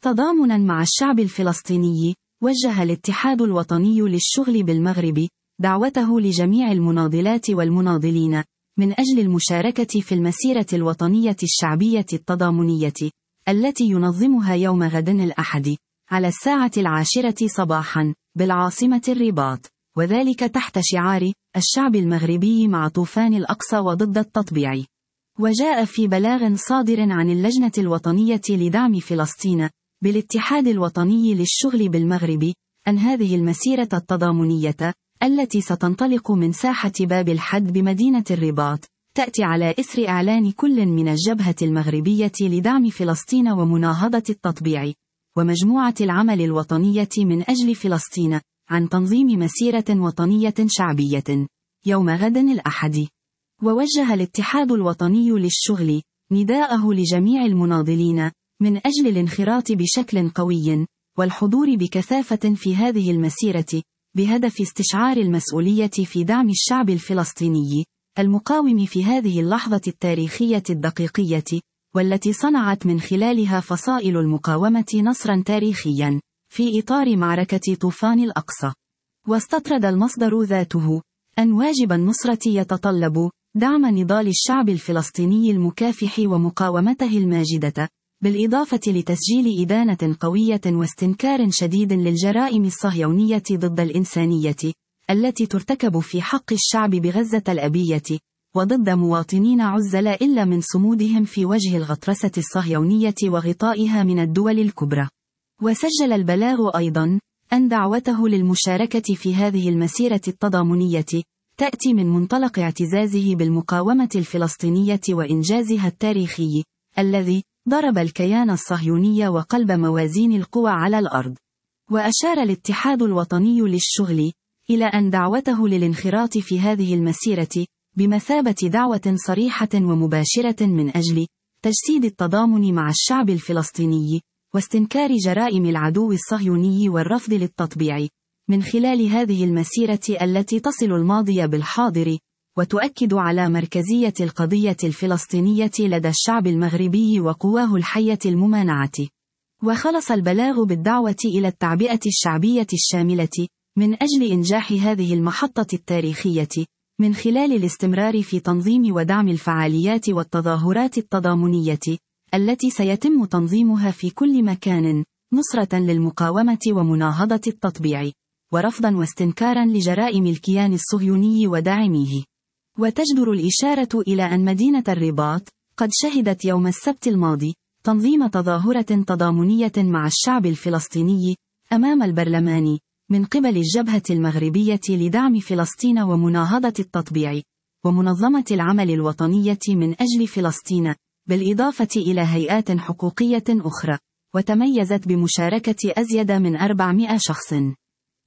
تضامناً مع الشعب الفلسطيني، وجه الاتحاد الوطني للشغل بالمغرب دعوته لجميع المناضلات والمناضلين من أجل المشاركة في المسيرة الوطنية الشعبية التضامنية التي ينظمها يوم غد الأحد على 10:10 صباحا بالعاصمة الرباط، وذلك تحت شعار الشعب المغربي مع طوفان الأقصى وضد التطبيع. وجاء في بلاغ صادر عن اللجنة الوطنية لدعم فلسطين بالاتحاد الوطني للشغل بالمغرب أن هذه المسيرة التضامنية التي ستنطلق من ساحة باب الحد بمدينة الرباط تأتي على إثر إعلان كل من الجبهة المغربية لدعم فلسطين ومناهضة التطبيع ومجموعة العمل الوطنية من أجل فلسطين عن تنظيم مسيرة وطنية شعبية يوم غد الأحد. ووجه الاتحاد الوطني للشغل نداءه لجميع المناضلين من أجل الانخراط بشكل قوي والحضور بكثافة في هذه المسيرة بهدف استشعار المسؤولية في دعم الشعب الفلسطيني المقاوم في هذه اللحظة التاريخية الدقيقية، والتي صنعت من خلالها فصائل المقاومة نصرا تاريخيا في إطار معركة طوفان الأقصى. واستطرد المصدر ذاته أن واجب النصرة يتطلب دعم نضال الشعب الفلسطيني المكافح ومقاومته الماجدة، بالإضافة لتسجيل إدانة قوية واستنكار شديد للجرائم الصهيونية ضد الإنسانية التي ترتكب في حق الشعب بغزة الأبية وضد مواطنين عزل إلا من صمودهم في وجه الغطرسة الصهيونية وغطائها من الدول الكبرى. وسجل البلاغ أيضا أن دعوته للمشاركة في هذه المسيرة التضامنية تأتي من منطلق اعتزازه بالمقاومة الفلسطينية وإنجازها التاريخي الذي ضرب الكيان الصهيوني وقلب موازين القوى على الأرض. وأشار الاتحاد الوطني للشغل إلى أن دعوته للانخراط في هذه المسيرة بمثابة دعوة صريحة ومباشرة من أجل تجسيد التضامن مع الشعب الفلسطيني واستنكار جرائم العدو الصهيوني والرفض للتطبيع من خلال هذه المسيرة التي تصل الماضي بالحاضر وتؤكد على مركزية القضية الفلسطينية لدى الشعب المغربي وقواه الحية الممانعة. وخلص البلاغ بالدعوة إلى التعبئة الشعبية الشاملة من أجل إنجاح هذه المحطة التاريخية من خلال الاستمرار في تنظيم ودعم الفعاليات والتظاهرات التضامنية التي سيتم تنظيمها في كل مكان نصرة للمقاومة ومناهضة التطبيع ورفضا واستنكارا لجرائم الكيان الصهيوني وداعميه. وتجدر الإشارة إلى أن مدينة الرباط قد شهدت يوم السبت الماضي تنظيم تظاهرة تضامنية مع الشعب الفلسطيني أمام البرلمان من قبل الجبهة المغربية لدعم فلسطين ومناهضة التطبيع ومنظمة العمل الوطنية من أجل فلسطين، بالإضافة إلى هيئات حقوقية أخرى، وتميزت بمشاركة أزيد من 400 شخص.